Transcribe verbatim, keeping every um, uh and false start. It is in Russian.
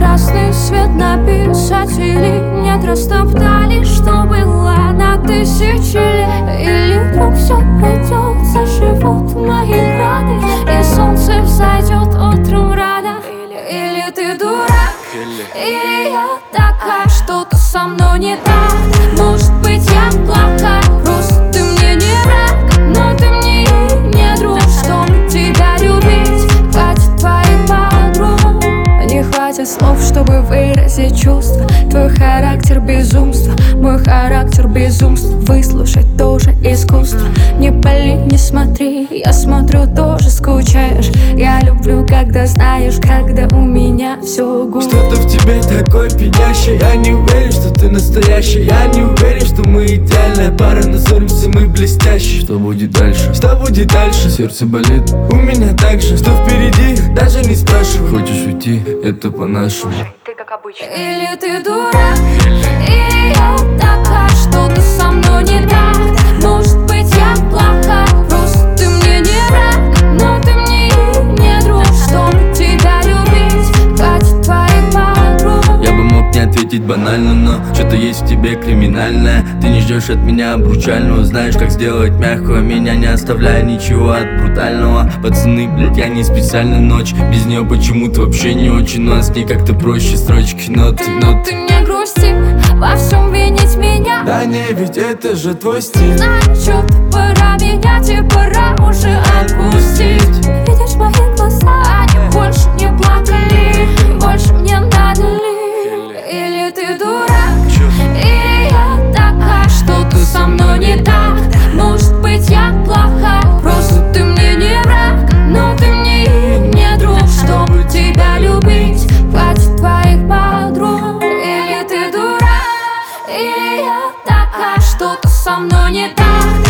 красный свет написать или нет, растоптали, что было на тысячи лет. Или вдруг все пройдет, заживут мои раны, и солнце взойдет утром рано. Или ты дурак, или я такая, что-то со мной не так. Может быть, я плохая, просто ты мне не враг, но ты мне и не друг. Чтобы тебя любить, хватит твоих подруг. Не хватит слов, чтобы выразить чувства. Твой характер безумство, мой характер безумство. Выслушать тоже искусство. Не пали, не смотри, я смотрю, тоже скучаешь. Я люблю, когда знаешь, когда у меня все гуд. Что-то в тебе такое пьянящее. Я не уверен, что ты настоящий. Я не уверен, что мы идеальная пара, но ссоримся мы блестящие. Что будет дальше? Что будет дальше? Сердце болит, У меня так же. Что впереди? Даже не спрашивай. хочешь уйти, это по-нашему. Ты как обычно. Или ты дурак, или я такая, что-то со мной не так. Может быть, я плохая, просто ты мне не враг, но ты мне и не друг. Чтобы тебя любить, хватит твоих подруг. Я бы мог не ответить банально, но что-то есть в тебе криминальное. Ты не ждешь от меня обручального, знаешь, как сделать мягкого. Меня не оставляя ничего от брутального. Пацаны, блять, я не специально ночь. Без нее почему-то вообще не очень, но с ней как-то проще. Строчки, ноты, Но ноты. ты не грусти, во всем винить меня. Да не, ведь это же твой стиль. Значит, пора менять и пора уже отпустить. Видишь мои глаза, они больше не плакали. Больше мне надо ли? Или ты дурак, или я такая, что-то со мной не так. Может быть, я плохая, просто ты мне не враг, но ты мне и не друг. Чтобы тебя любить, хватит твоих подруг. Или ты дурак, или я такая, что-то со мной не так.